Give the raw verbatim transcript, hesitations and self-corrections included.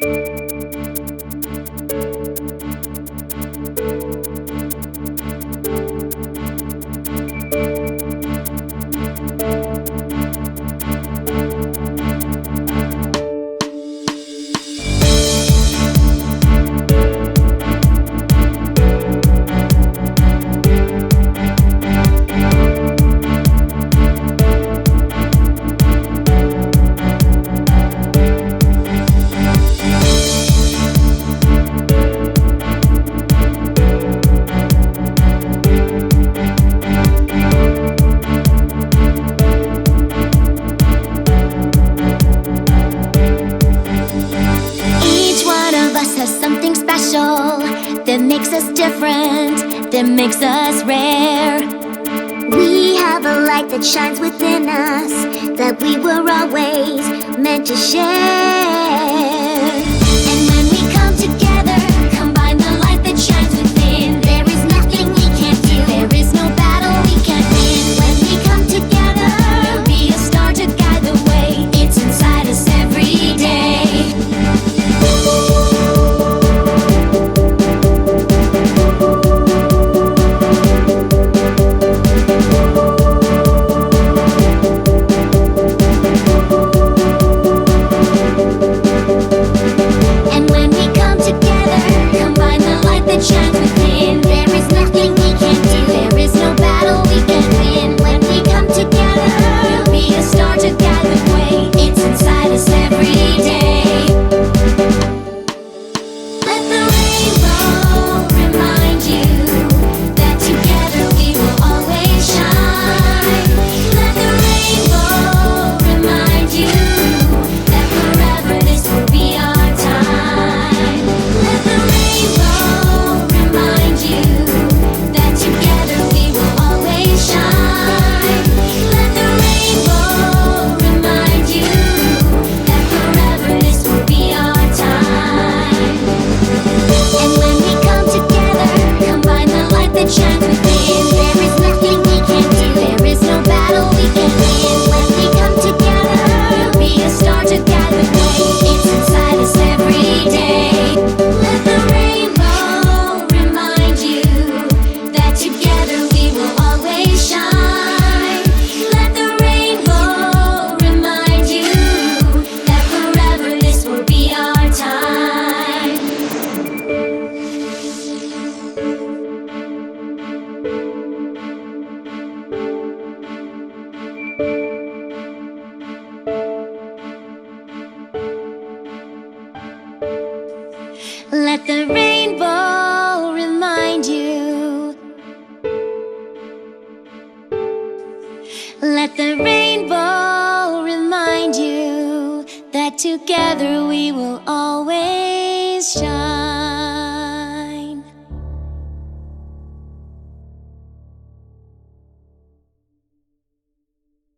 That makes us different, that makes us rare. We have a light that shines within us, that we were always meant to share. And when we come together, combine the light that shines within, there is nothing we can't do, there is no battle we can't win. When we come together, there'll be a star to guide the way, it's inside us every day. Let the rainbow remind you. Let the rainbow remind you that together we will all